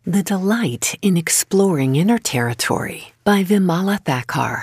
The Delight in Exploring Inner Territory by Vimala Thakar.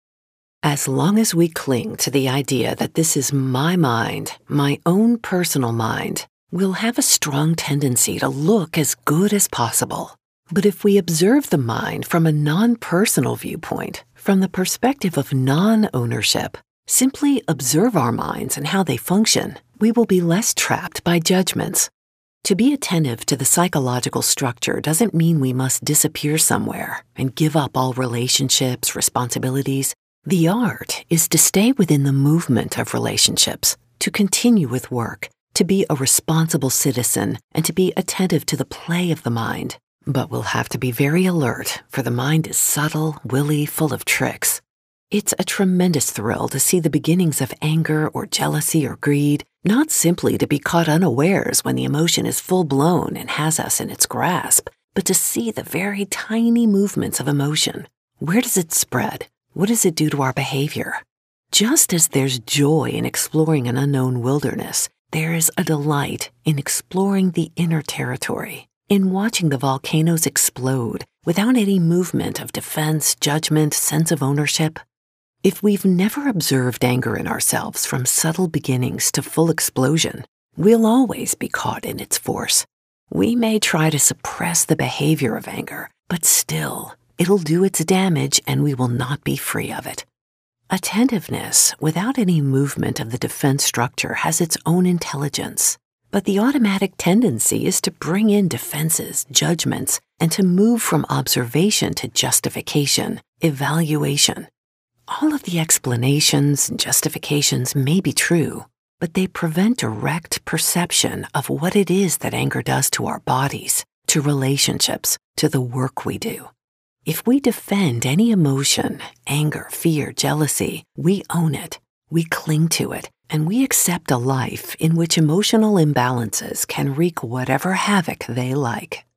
As long as we cling to the idea that this is my mind, my own personal mind, we'll have a strong tendency to look as good as possible. But if we observe the mind from a non-personal viewpoint, from the perspective of non-ownership, simply observe our minds and how they function, we will be less trapped by judgments. To be attentive to the psychological structure doesn't mean we must disappear somewhere and give up all relationships, responsibilities. The art is to stay within the movement of relationships, to continue with work, to be a responsible citizen, and to be attentive to the play of the mind. But we'll have to be very alert, for the mind is subtle, willy, full of tricks. It's a tremendous thrill to see the beginnings of anger or jealousy or greed, not simply to be caught unawares when the emotion is full-blown and has us in its grasp, but to see the very tiny movements of emotion. Where does it spread? What does it do to our behavior? Just as there's joy in exploring an unknown wilderness, there is a delight in exploring the inner territory, in watching the volcanoes explode without any movement of defense, judgment, sense of ownership. If we've never observed anger in ourselves from subtle beginnings to full explosion, we'll always be caught in its force. We may try to suppress the behavior of anger, but still, it'll do its damage and we will not be free of it. Attentiveness, without any movement of the defense structure, has its own intelligence, but the automatic tendency is to bring in defenses, judgments, and to move from observation to justification, evaluation. All of the explanations and justifications may be true, but they prevent direct perception of what it is that anger does to our bodies, to relationships, to the work we do. If we defend any emotion, anger, fear, jealousy, we own it, we cling to it, and we accept a life in which emotional imbalances can wreak whatever havoc they like.